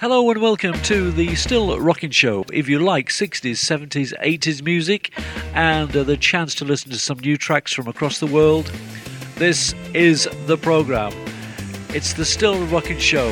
Hello and welcome to the Still Rockin' Show. If you like 60s, 70s, 80s music and the chance to listen to some new tracks from across the world, this is the programme. It's the Still Rockin' Show.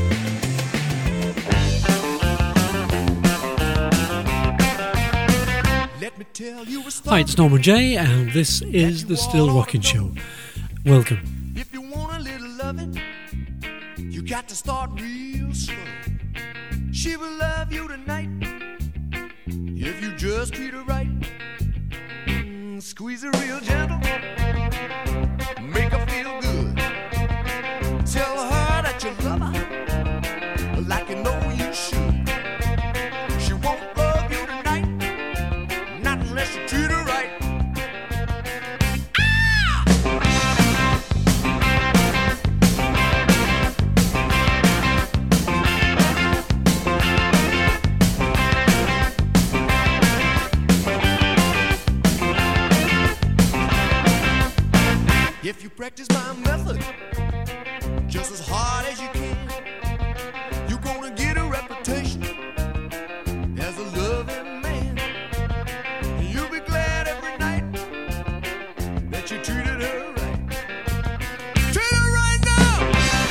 Hi, it's Norman J, and this is the Still Rockin' Show. Welcome. If you want a little loving, you got to start real slow. She will love you tonight if you just treat her right. Squeeze her real gentle, make her feel good. Tell her that you love her like you know you should. She won't love you tonight, not unless you treat her right. If you practice my method just as hard as you can, you're gonna get a reputation as a loving man. You'll be glad every night that you treated her right. Treat her right now!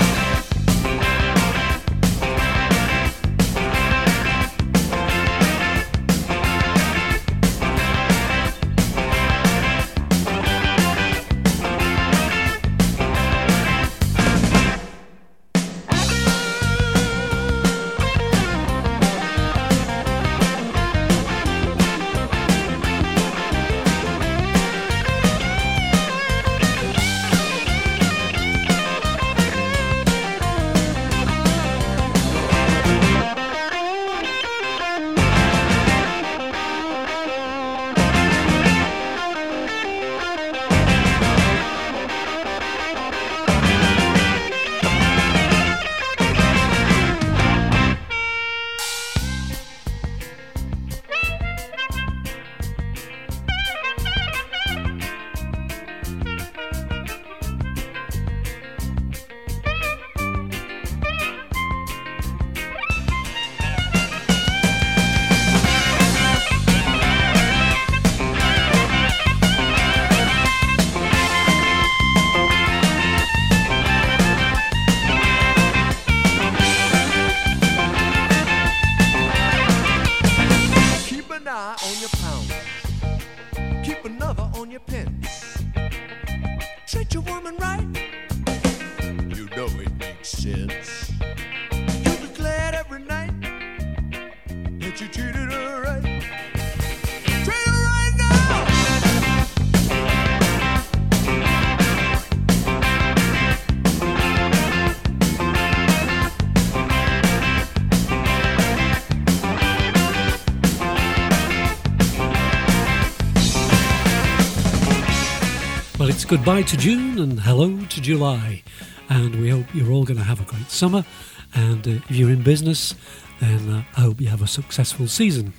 Goodbye to June and hello to July, and we hope you're all going to have a great summer, and if you're in business then I hope you have a successful season.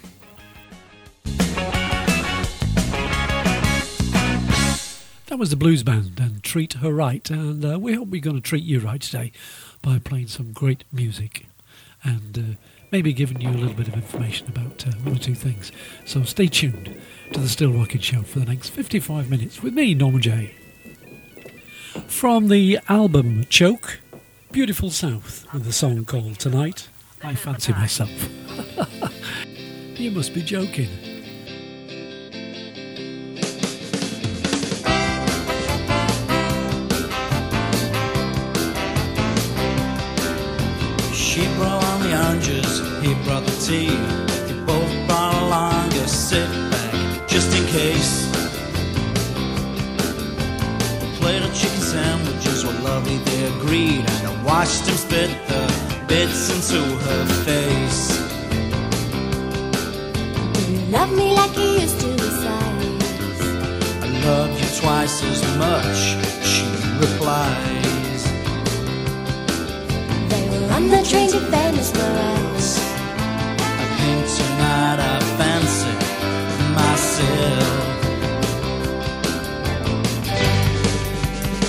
That was the Blues Band and Treat Her Right, and we hope we're going to treat you right today by playing some great music and maybe giving you a little bit of information about one or two things. So stay tuned to the Still Rockin' Show for the next 55 minutes with me, Norman J. From the album Choke, Beautiful South, with a song called Tonight, I Fancy Myself. You must be joking. She brought on the oranges, he brought the tea. They both brought along a sit bag, just in case. A plate of chicken sandwiches were lovely, they agreed, and I watched him spit the bits into her face. Do you love me like you used to, besides? I love you twice as much, she replies. They were on the train to Venice, Morales. I think tonight I fancy myself.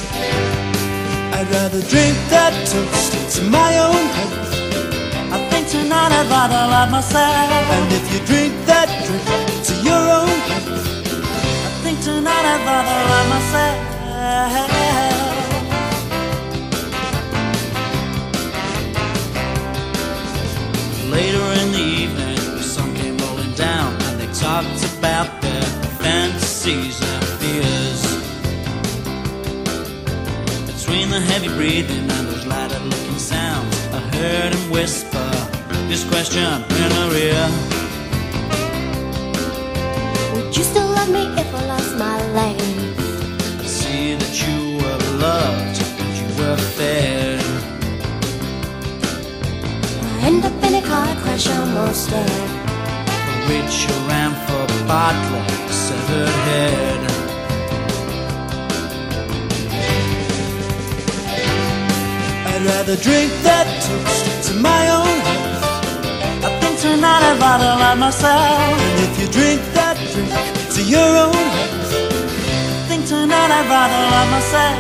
I'd rather drink that toast to my own health. I think tonight I'd rather love myself. And if you drink that drink to your own health, I think tonight I'd rather love myself. Later in the evening, the sun came rolling down, and they talked about their fantasies and fears. Between the heavy breathing and those lighted-looking sounds, I heard him whisper this question in her ear. Would you still love me if I lost my lane? I see that you were loved and you were fed. I end up in a car crash, almost dead. For which you ran for Bartlett's severed head. I'd rather drink that toast to my own health. I think tonight I'd rather love myself. And if you drink that drink to your own health, I think tonight I'd rather love myself.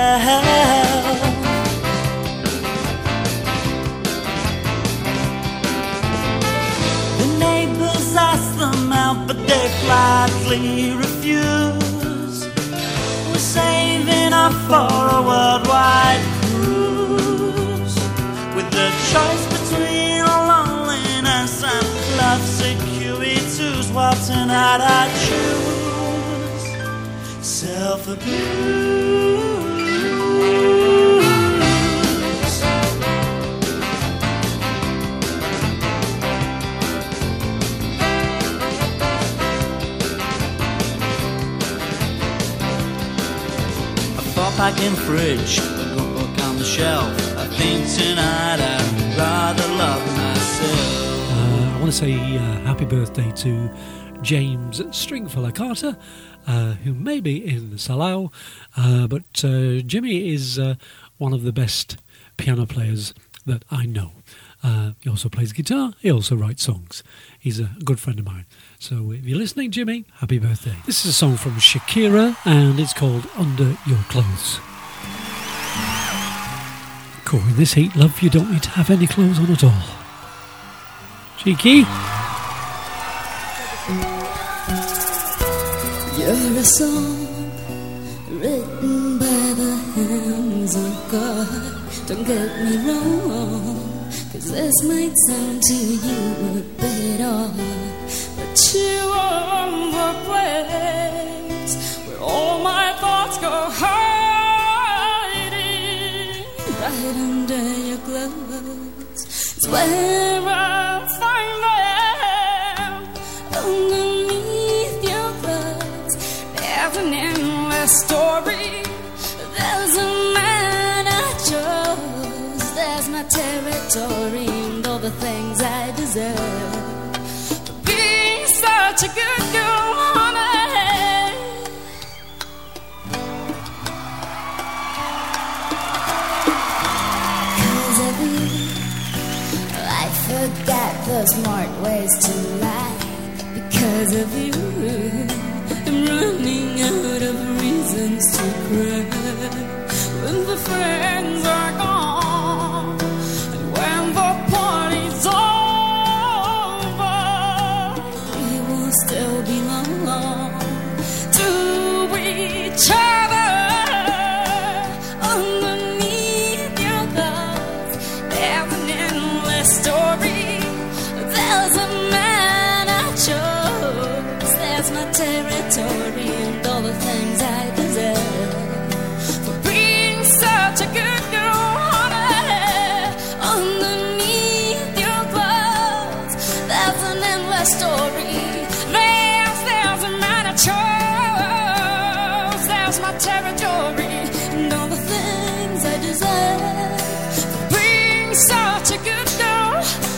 The neighbors asked them out, but they flatly refused. We're saving up for a worldwide cruise, with the choice between loneliness and love securities. Well, tonight I choose self-abuse. Back in fridge, a good book on the shelf. I think tonight I'd rather love myself. I want to say happy birthday to James Stringfellow Carter, who may be in Salau, but Jimmy is one of the best piano players that I know. He also plays guitar, he also writes songs. He's a good friend of mine. So if you're listening, Jimmy, happy birthday. This is a song from Shakira, and it's called Under Your Clothes. Cool, in this heat, love, you don't need to have any clothes on at all. Cheeky. You're a song written by the hands of God. Don't get me wrong, 'cause this might sound to you a bit odd, but you are the place where all my thoughts go hiding. Right under your clothes is where I find them. Underneath your clothes there's an endless story. There's a man I chose. There's my territory and all the things I deserve. Being such a good girl, honey. 'Cause of you, I forgot the smart ways to lie. Because of you, I'm running out of reasons to cry. When the friends are gone, and when the party's over, we will still belong to each other. Underneath your clothes, there's an endless story. There's a man I chose. There's my territory and all the things I deserve. Such a good girl, honey. Underneath your clothes, there's an endless story. There's a man I chose. There's my territory and all the things I deserve. Being such a good girl,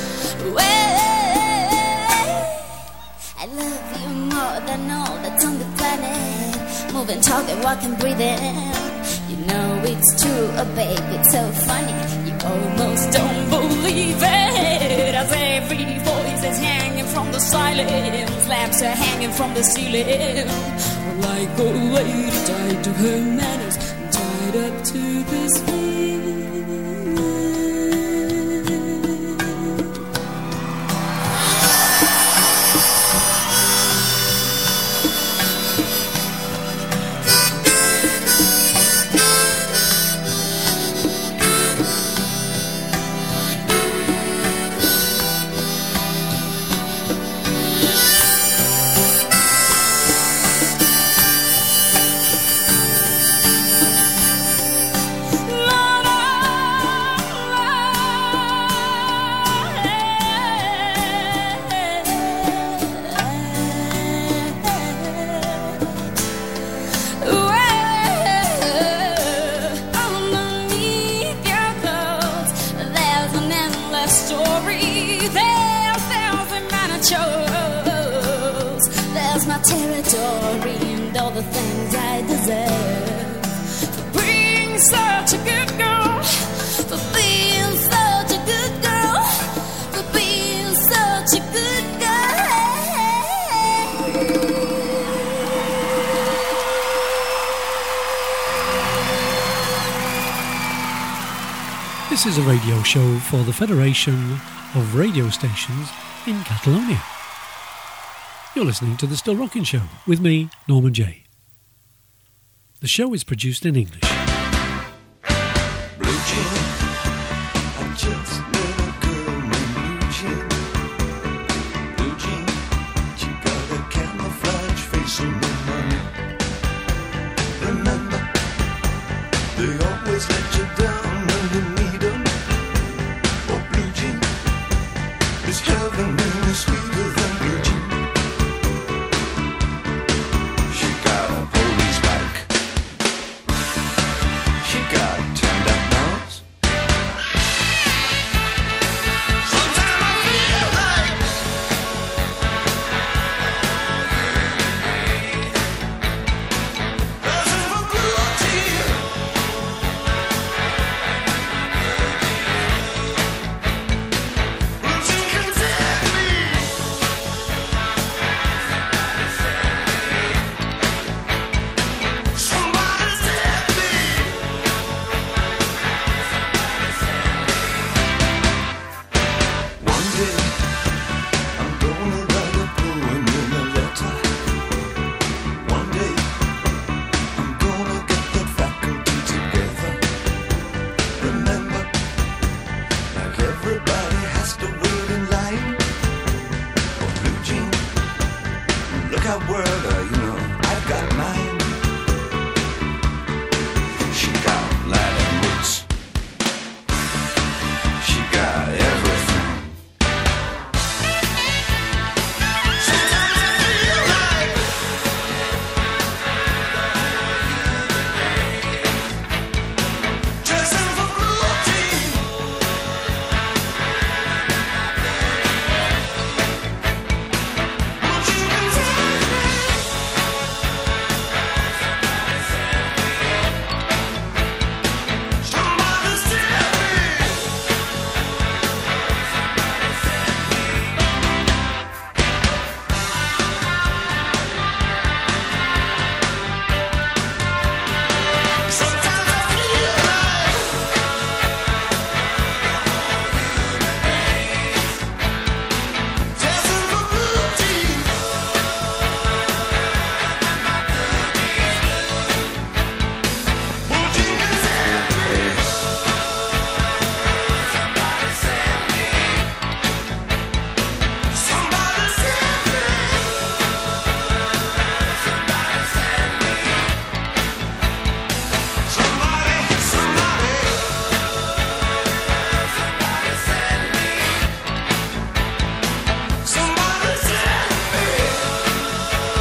I love you more than all that's on the planet. Moving, talking, walking, breathing. You know it's true, oh babe, it's so funny. You almost don't believe it. As every voice is hanging from the silence, lamps are hanging from the ceiling. Like a lady tied to her manners, tied up to this feeling. chose. There's my territory and all the things I deserve. For being such a good girl, for being such a good girl, for being such a good girl. This is a radio show for the Federation of Radio Stations in Catalonia. You're listening to The Still Rockin' Show with me, Norman J. The show is produced in English. Blue Jean, I just met a girl named Blue Jean. Blue Jean, she got a camouflage face and no money. Remember, they always let you down when you need them. Oh, Blue Jean, is heaven really sweeter than Blue Jean? She got a police bike. She got turned up nose. Sometimes I feel like dancing for cruelty. But you can take me. Somebody take me. One day, I'm gonna write a poem in a letter. One day, I'm gonna get the faculty together. Remember, like everybody has to wait in line. Oh, Blue Jean, look how world, I've got mine. She got Latin roots. She got everything. Sometimes I feel like dressing for cruelty. But you can take me. Somebody save me. Sometimes I feel like dancing for cruelty. But you can take me. Somebody save me. Somebody save me.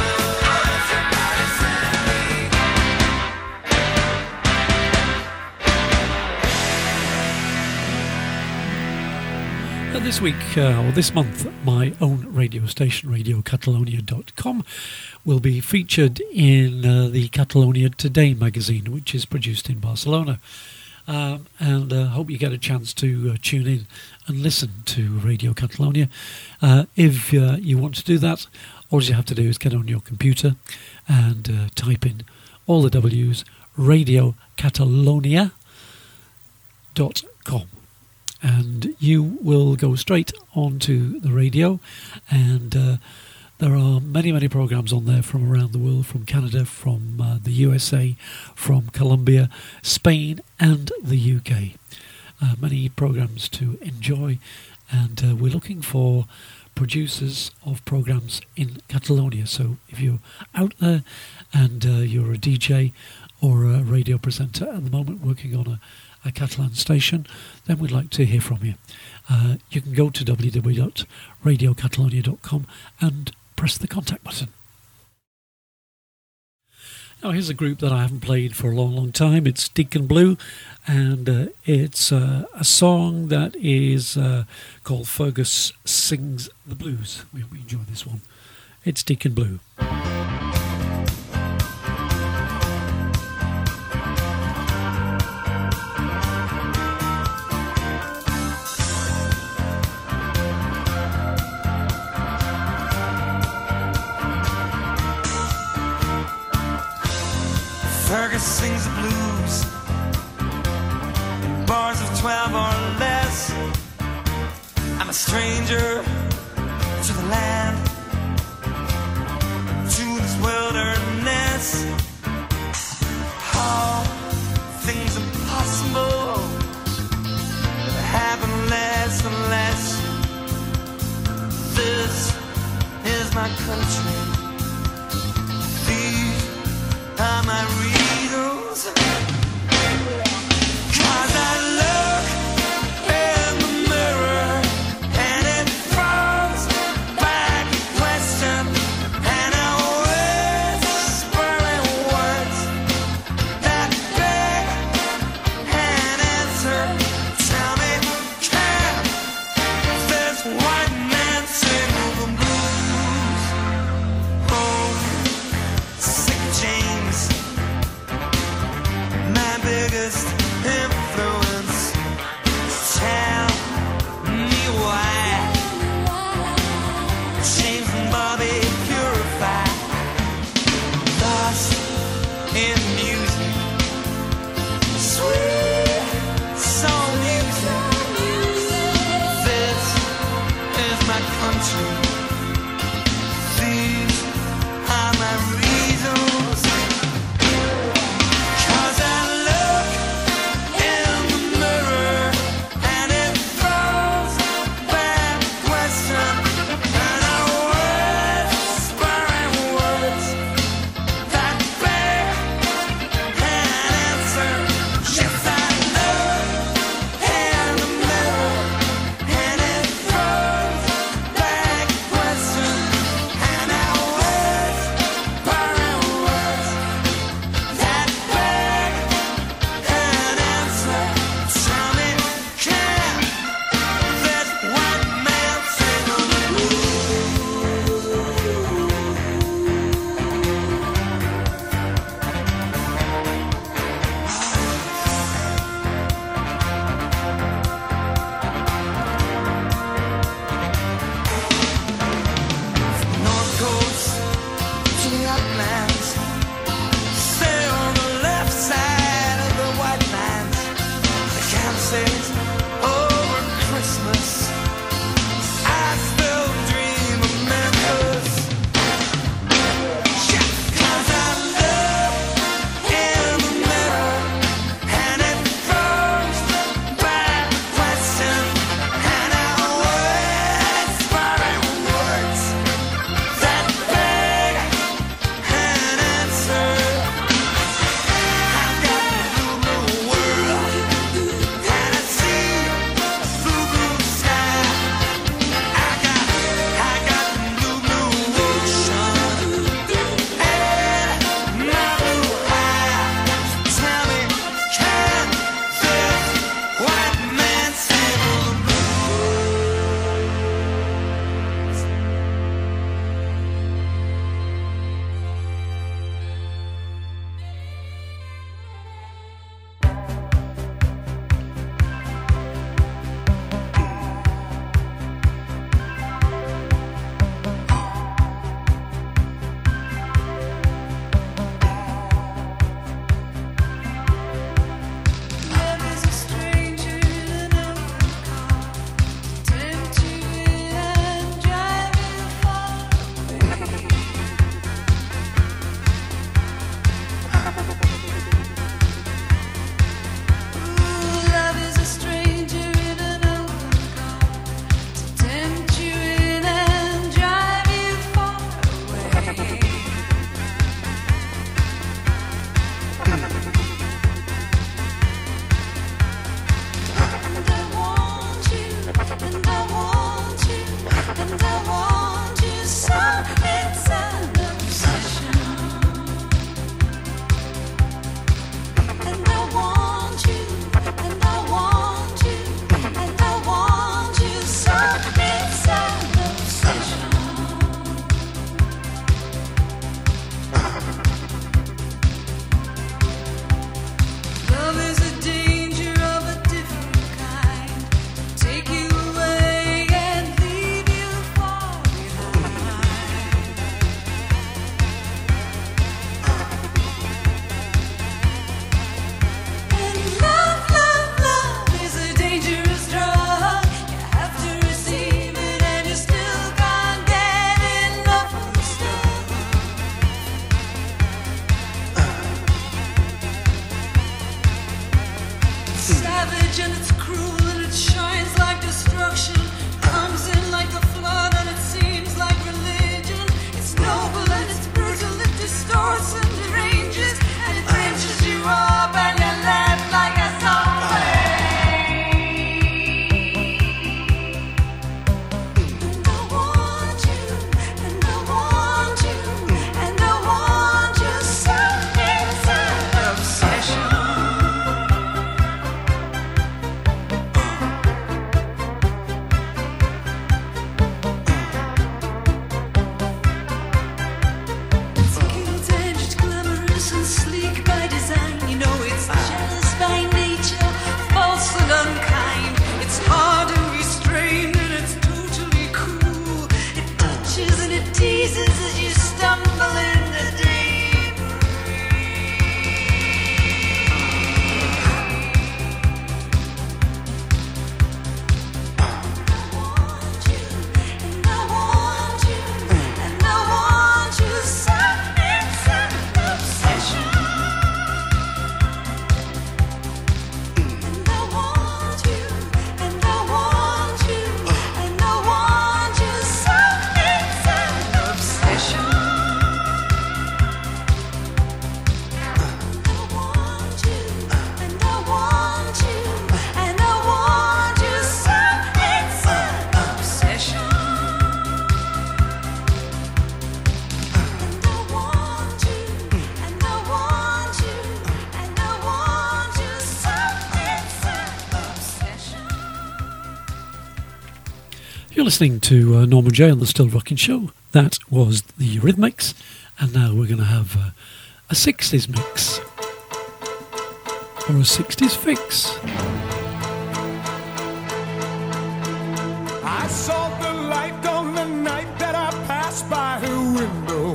This week, or this month, my own radio station, radiocatalonia.com, will be featured in the Catalonia Today magazine, which is produced in Barcelona. And I hope you get a chance to tune in and listen to Radio Catalonia. If you want to do that, all you have to do is get on your computer and type in all the W's, radiocatalonia.com. And you will go straight onto the radio, and there are many programs on there from around the world, from Canada, from the USA, from Colombia, Spain and the UK. Many programs to enjoy, and we're looking for producers of programs in Catalonia. So if you're out there and you're a DJ or a radio presenter at the moment working on a Catalan station, then we'd like to hear from you. You can go to www.radiocatalonia.com and press the contact button. Now here's a group that I haven't played for a long, long time. It's Deacon Blue, and it's a song that is called Fergus Sings the Blues. We hope you enjoy this one. It's Deacon Blue. Fergus sings the blues in bars of 12 or less. I'm a stranger to the land, to this wilderness. All things impossible that happen less and less. This is my country. These are my reasons. 'Cause I look in the mirror and it frightens You're listening to Norman J on the Still Rocking Show. That was the Eurythmics, and now we're going to have a 60s mix, or a 60s fix. I saw the light on the night that I passed by her window.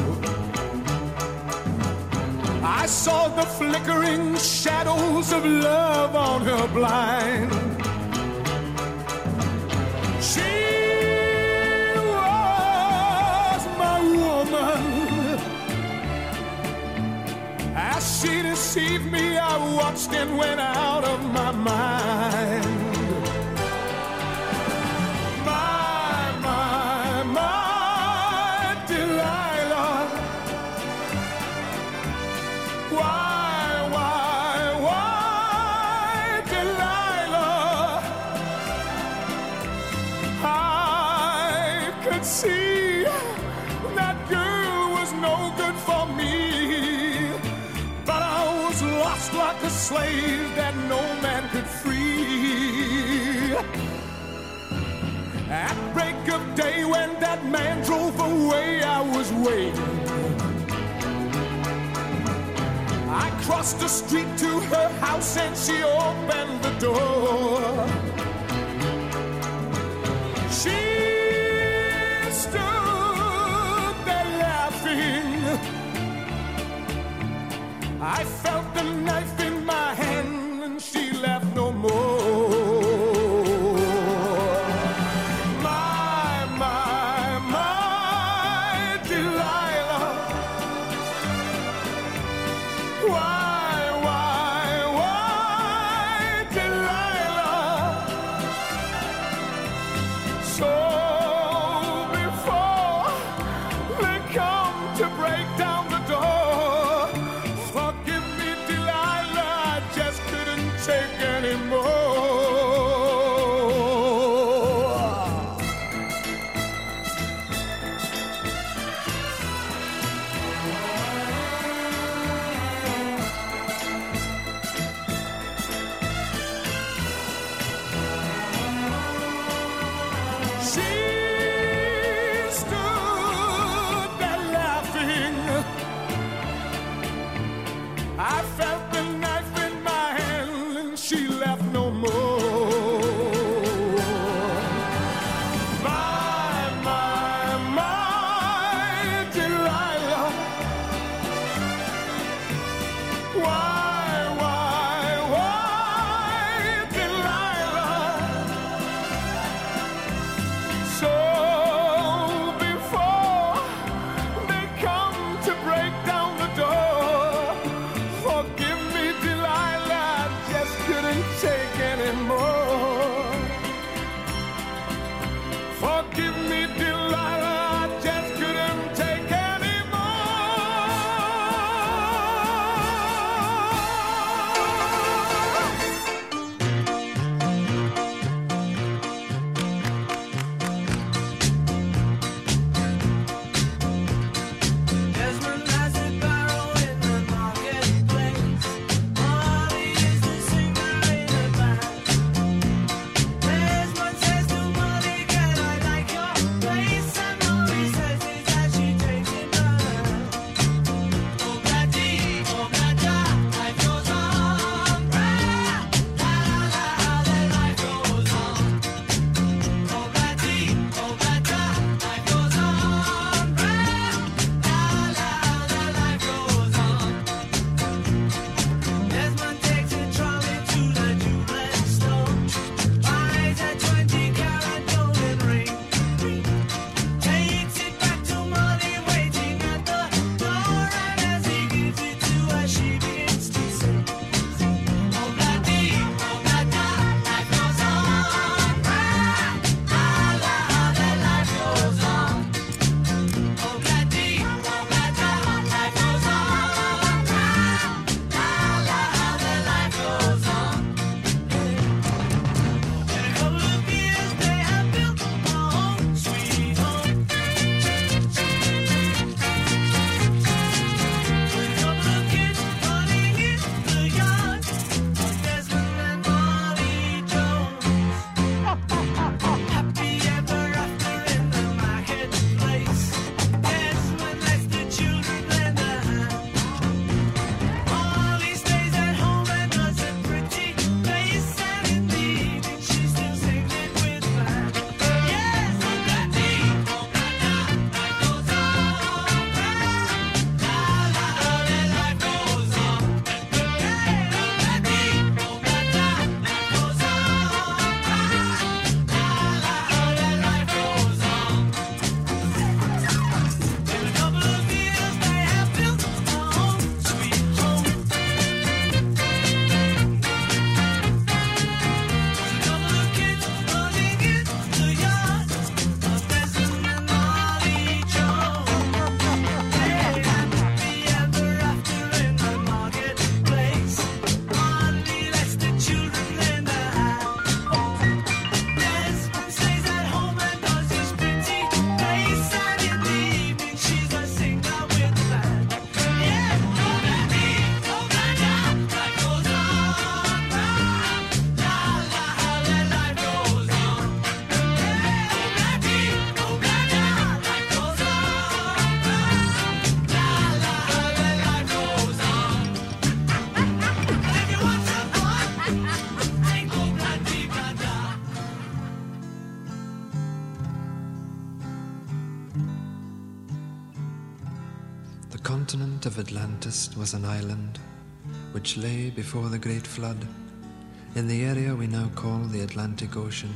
I saw the flickering shadows of love on her blind. She was my woman. As she deceived me, I watched and went out of my mind. My Delilah. Why, Delilah? I could see that girl was no good for me, but I was lost like a slave that no man could free. At break of day when that man drove away, I was waiting. I crossed the street to her house and she opened the door. She stood there laughing. I felt the knife in my hand and she laughed no more. My Delilah. Why, Delilah? So before they come to break down the door, forgive me, Delilah. continent of Atlantis was an island which lay before the great flood in the area we now call the Atlantic Ocean.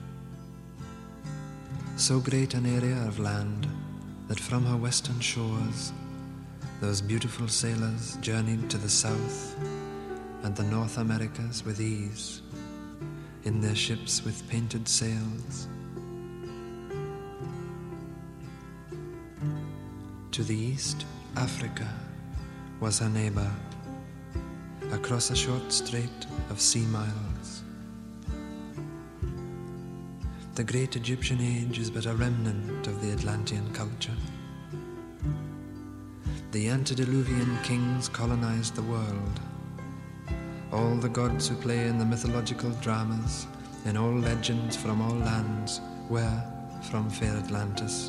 So great an area of land that from her western shores those beautiful sailors journeyed to the South and the North Americas with ease in their ships with painted sails. To the east, Africa was her neighbor, across a short strait of sea miles. The great Egyptian age is but a remnant of the Atlantean culture. The antediluvian kings colonized the world. All the gods who play in the mythological dramas, in all legends from all lands, were from fair Atlantis.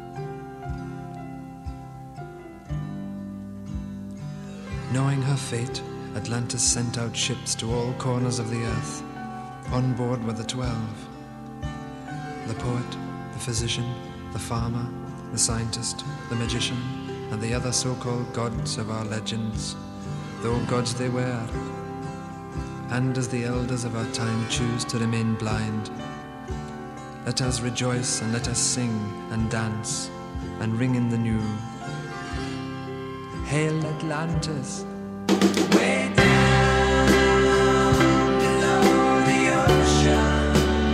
Knowing her fate, Atlantis sent out ships to all corners of the earth. On board were the 12. The poet, the physician, the farmer, the scientist, the magician, and the other so-called gods of our legends, though gods they were. And as the elders of our time choose to remain blind, let us rejoice and let us sing and dance and ring in the new. Hail Atlantis! Way down below the ocean,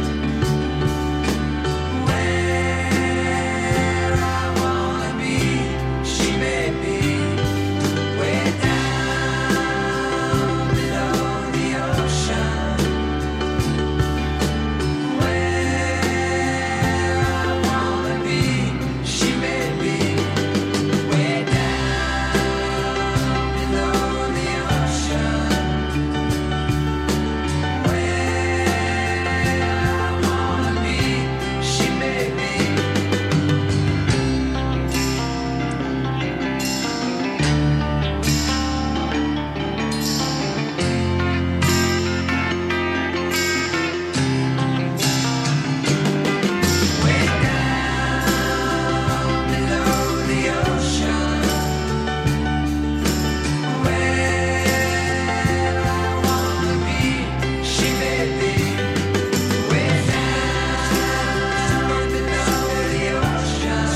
where I wanna be, she may be. Way down below the ocean, where I wanna be, she may be. Way down below the ocean, where I wanna be, she may be. Way down below the ocean, where I wanna be, she may be. Way down below the ocean,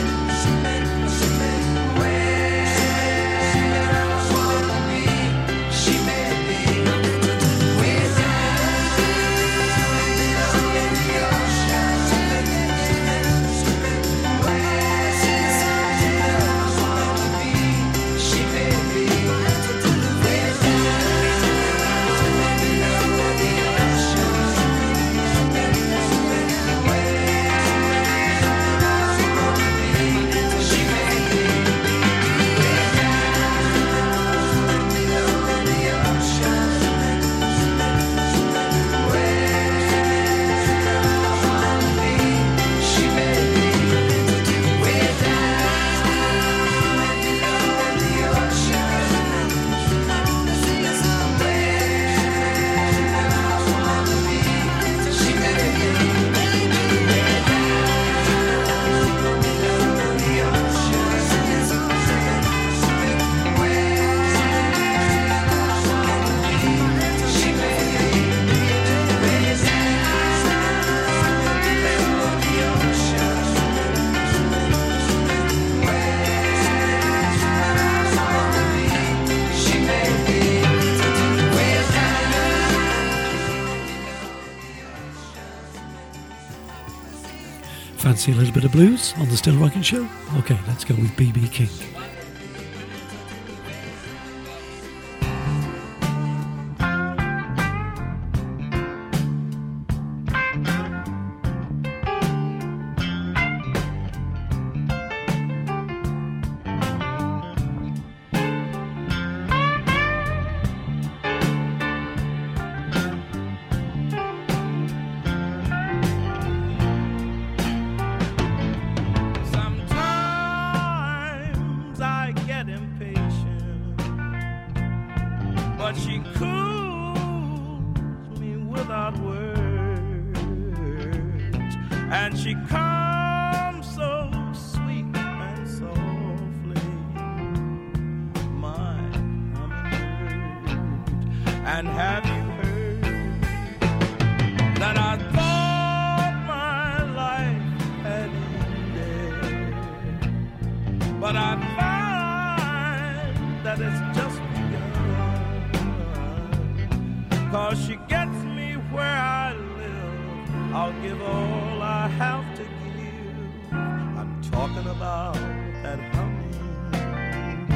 where I wanna be, she may be. Way down below the ocean, Fancy a little bit of blues on the Still Rockin' Show? Okay, let's go with B.B. King. Sometimes I get impatient, but she cools me without words, and she comes so sweet and softly. I'll give all I have to give. I'm talking about that hummingbird.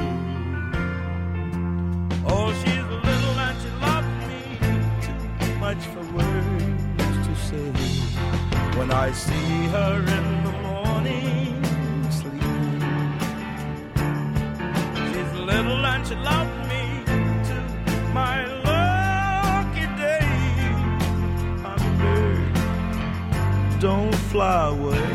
Oh, she's little and she loves me too much for words to say. When I see her in the morning sleeping, she's little and she loves me too. My lucky day, hummingbird, don't fly away.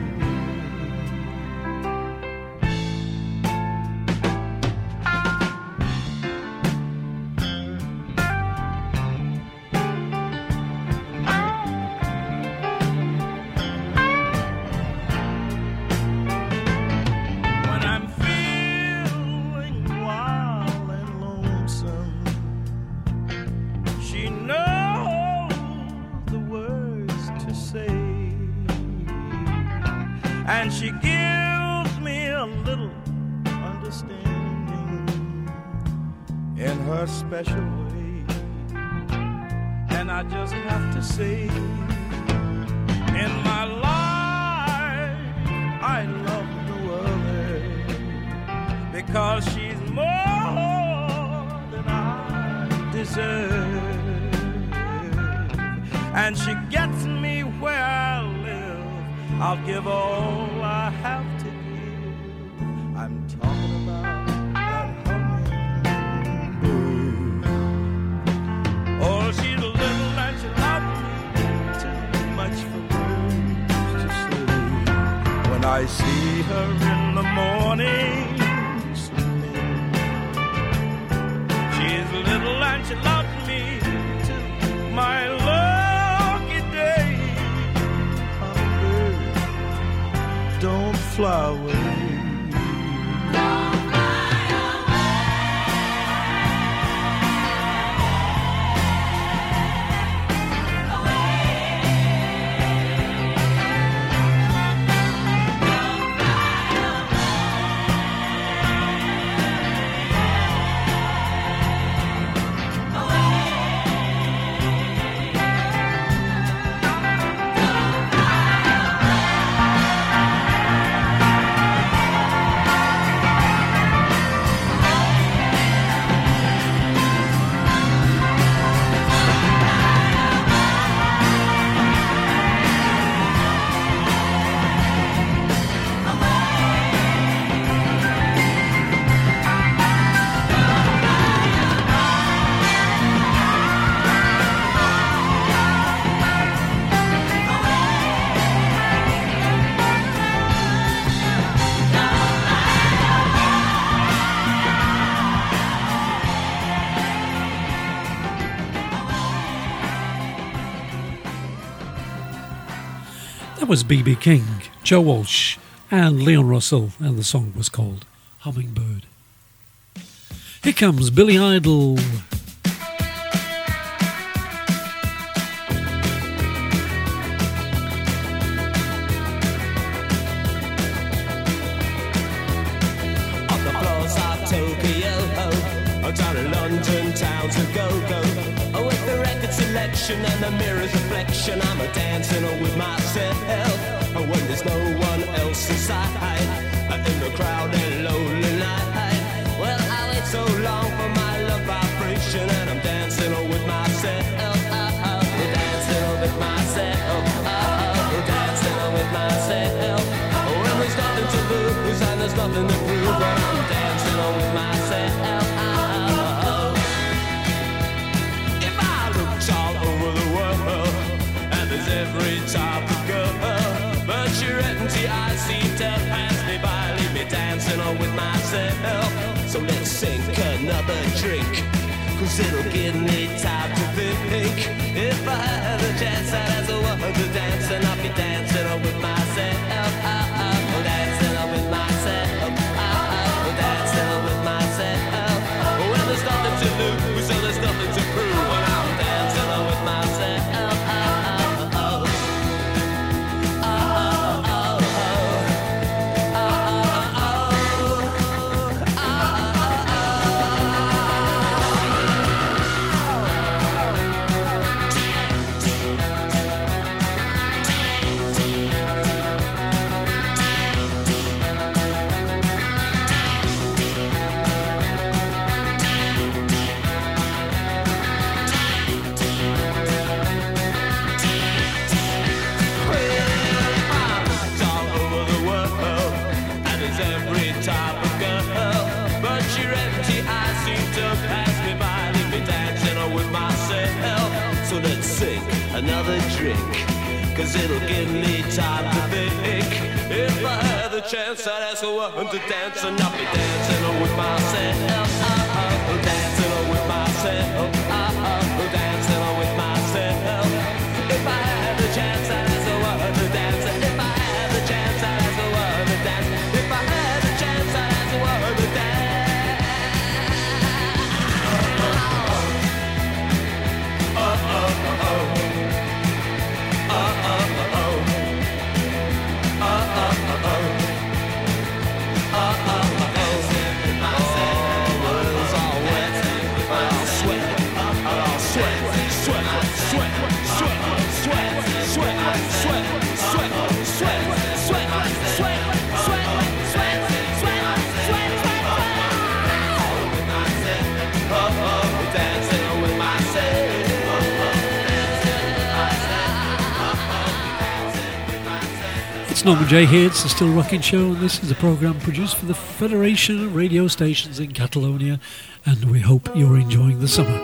And she gives me a little understanding in her special way. And I just have to say, in my life, I love no other, because she's more than I deserve. And she gets me where I live. I'll give all I have to give. I'm talking about that hummingbird. Oh, she's little and she loves me too much for words to say. When I see her in the morning sleeping, she's little and she loves me too. My lucky day, don't fly away. Was B.B. King, Joe Walsh and Leon Russell, and the song was called Hummingbird. Here comes Billy Idol. On the floors of Tokyo, down in London town to go. With the record selection and the mirror's reflection, I'm a dancing with myself. When there's no one else inside, in the crowded lonely night. Well, I wait so long for my love vibration, and I'm dancing with myself. Dancing with myself. Dancing with myself. When there's nothing to lose and there's nothing to prove, but I'm dancing with myself. All over the world, and there's every type of girl, but your empty eyes seem to pass me by, leave me dancing on with myself. So let's sink another drink, cause it'll give me time to think. If I had a chance, I'd ask a woman to dance, and I'll be dancing on with myself. Dancing on with myself. Dancing on with myself. Well, there's nothing to lose, so there's nothing to prove. quick, 'cause it'll give me time to think. If I had the chance, I'd ask a woman to dance, and I'll be dancing with myself. Dancing with myself. Dancing with myself. If I had the chance, I'd ask a woman to dance. If I had the chance, I'd ask a woman to dance. If I had the chance, I'd ask a woman to dance. It's Norman J here, it's the Still Rocking Show, and this is a programme produced for the Federation of Radio Stations in Catalonia, and we hope you're enjoying the summer.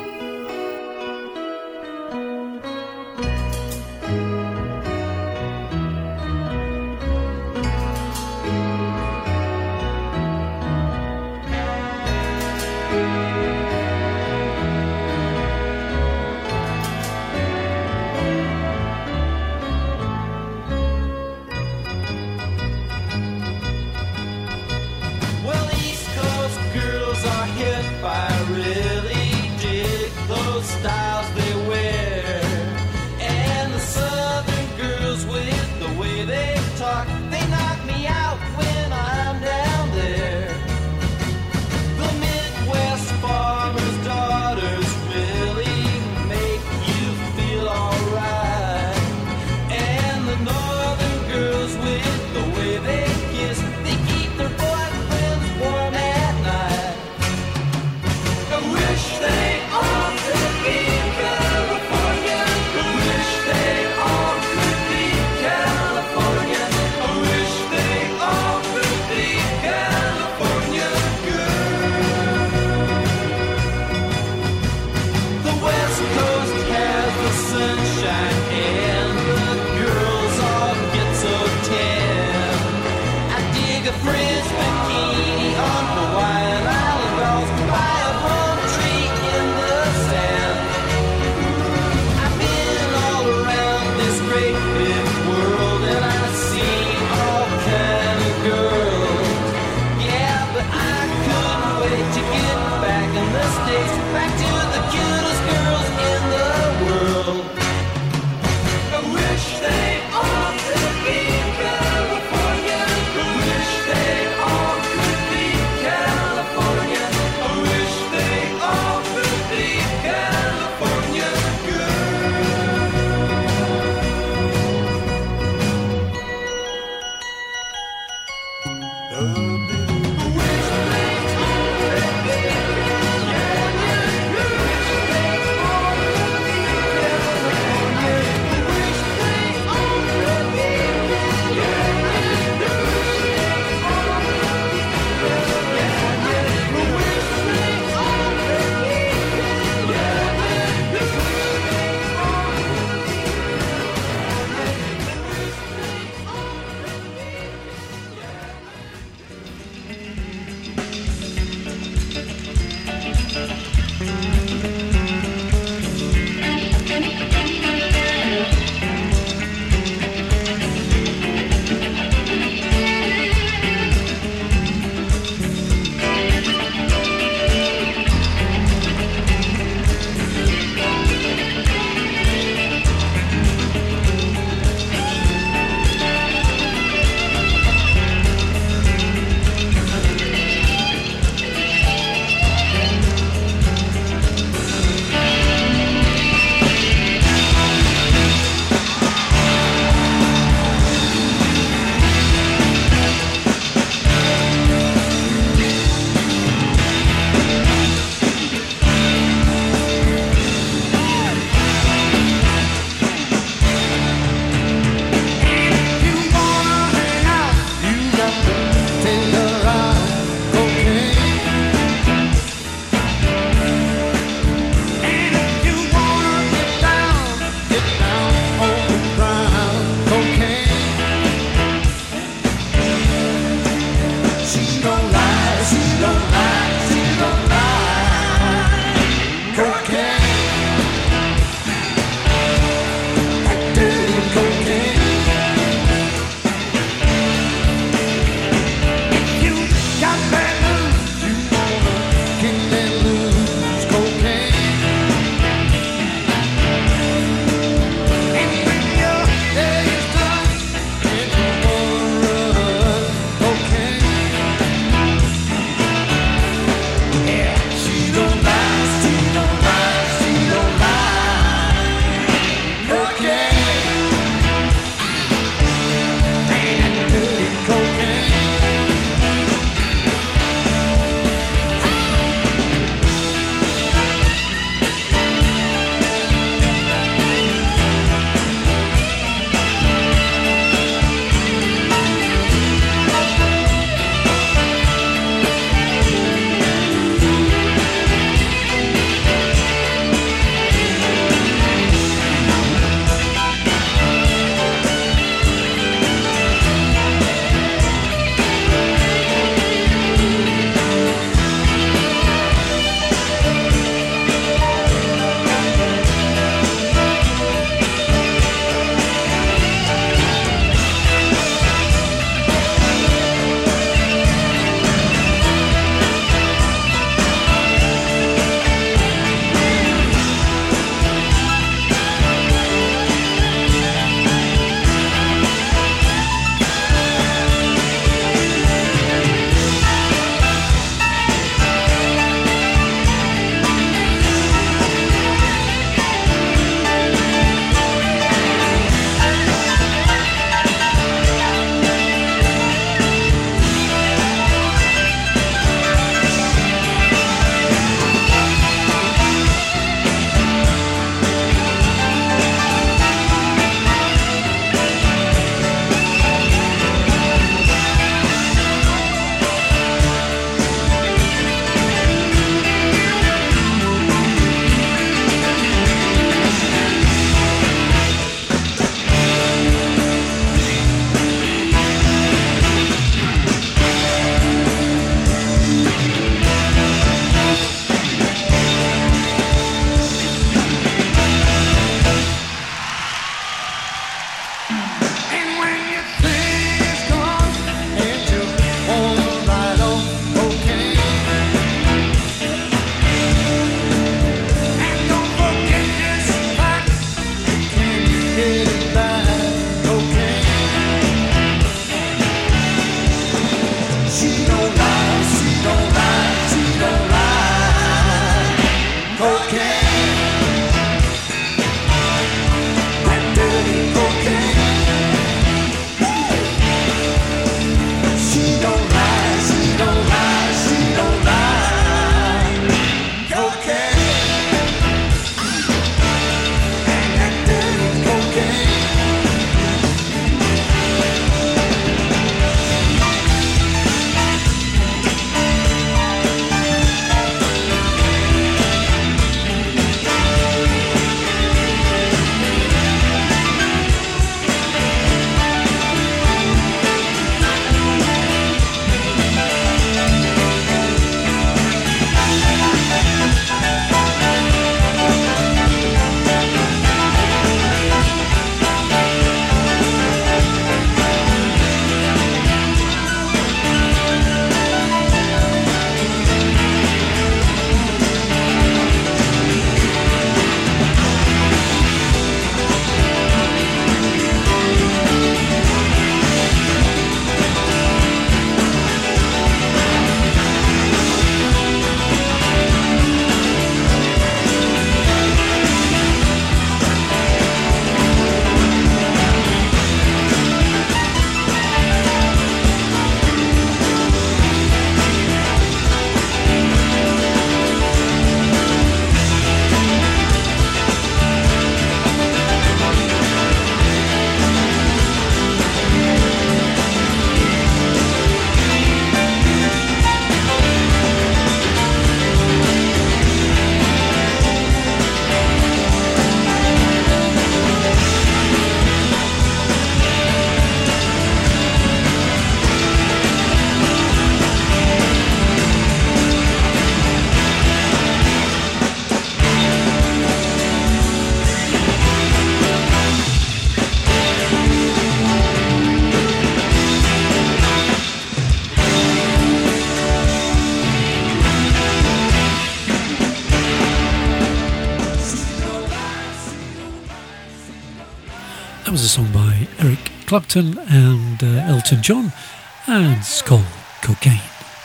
Well, East Coast girls are hit by really deep And when you think it's gone, and you wanna ride on cocaine. And don't forget this fact, can you get it back? Cocaine. She don't lie, she don't lie, she don't lie. Cocaine. That dirty cocaine. She don't lie, she don't lie, she don't lie. Cocaine. And that dirty cocaine. That was a song by Eric Clapton and Elton John, and it's called Cocaine.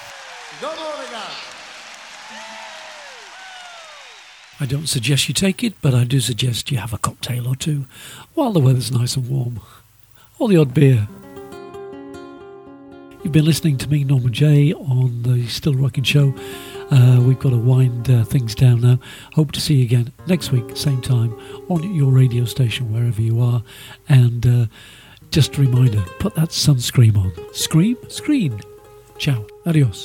I don't suggest you take it, but I do suggest you have a cocktail or two while the weather's nice and warm, or the odd beer. You've been listening to me, Norman J, on the Still Rockin' Show. We've got to wind things down now. Hope to see you again next week, same time, on your radio station, wherever you are. And just a reminder, put that sunscreen on. Screen. Ciao. Adios.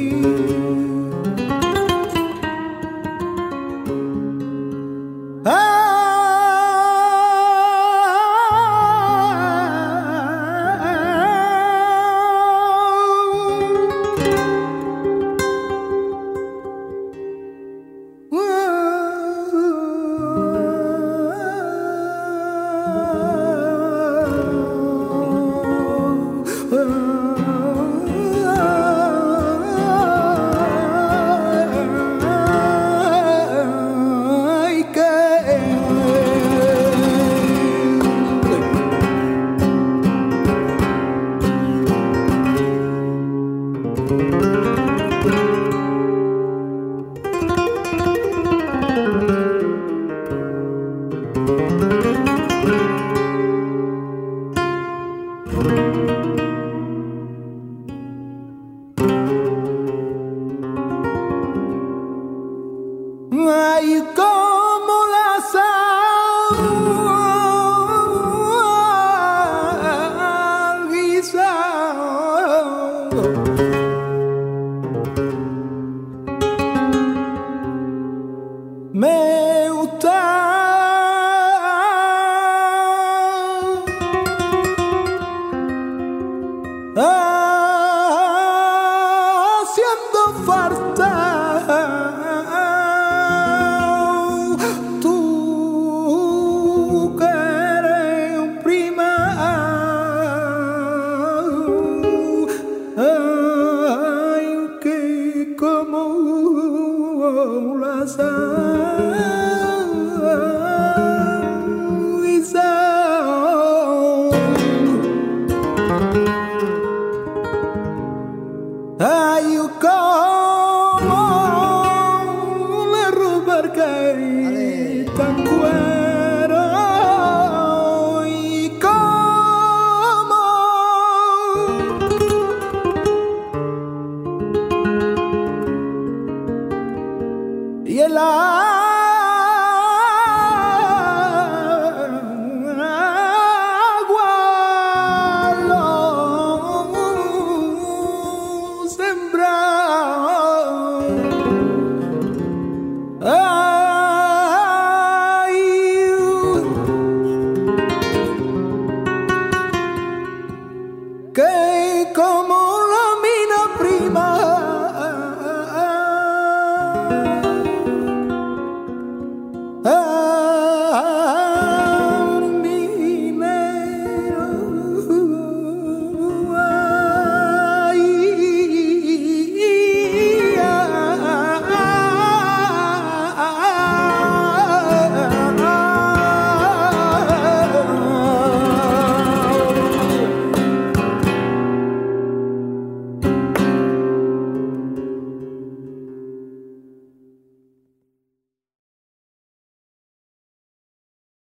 Ah! da quel